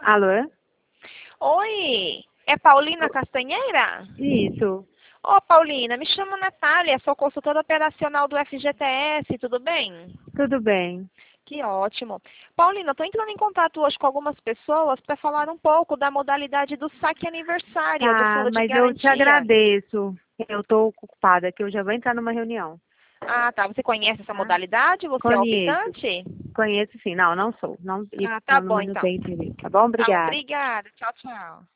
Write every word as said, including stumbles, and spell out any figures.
Alô? Oi, é Paulina Castanheira? Isso, Ô, Paulina, me chamo Natália, sou consultora operacional do F G T S, tudo bem? tudo bem. Que ótimo. Paulina, estou entrando em contato hoje com algumas pessoas para falar um pouco da modalidade do saque aniversário do Tá, Fundo de mas eu te Garantia. agradeço. Eu tô ocupada, que eu já vou entrar numa reunião. Ah, tá. Você conhece essa Tá? modalidade? Você é Conheço, optante? conheço sim. Não, não sou. Não, isso Ah, tá não, não bom não então. tenho interesse. Tá bom? Tá, Obrigada. obrigada. Tchau, tchau.